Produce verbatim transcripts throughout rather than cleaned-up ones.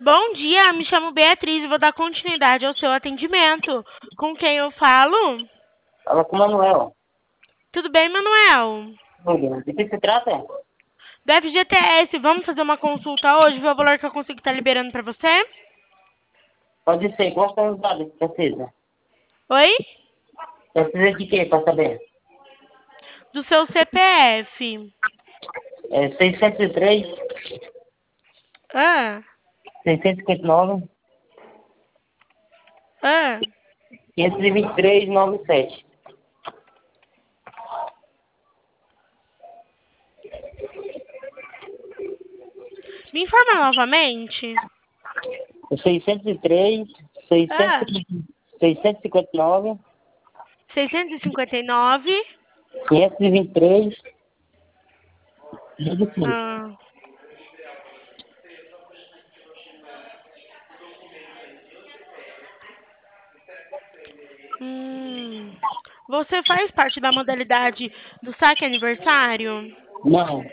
Bom dia, me chamo Beatriz e vou dar continuidade ao seu atendimento. Com quem eu falo? Fala com o Manuel. Tudo bem, Manuel? Tudo. De que se trata? Do F G T S, vamos fazer uma consulta hoje? Ver o valor que eu consigo estar liberando para você? Pode ser. Qual são os dados que precisa? Oi? Precisa de quê para saber? Do seu C P F. É seiscentos e três, Ah, seiscentos e cinquenta e nove, ah. quinhentos e vinte e três, noventa e sete. Me informa novamente. seiscentos e três, seiscentos, Ah, seiscentos e cinquenta e nove, seiscentos e cinquenta e nove. quinhentos e vinte e três, noventa e sete. Ah. Hum. Você faz parte da modalidade do saque aniversário? Não.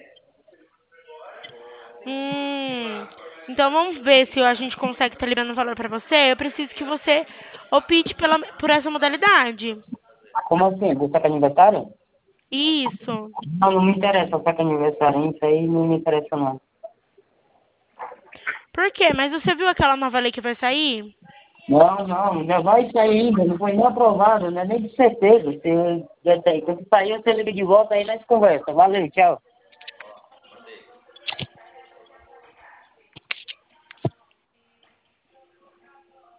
Hum. Então vamos ver se a gente consegue estar liberando valor para você. Eu preciso que você opte pela, por essa modalidade. Como assim? Do saque aniversário? Isso. Não, não me interessa o saque aniversário. Isso aí não me interessa, não. Por quê? Mas você viu aquela nova lei que vai sair? Não, não, já vai sair ainda, não foi nem aprovado, não é nem de certeza. Se, já tem. Quando sair, você liga de volta aí nós conversa. Valeu, tchau.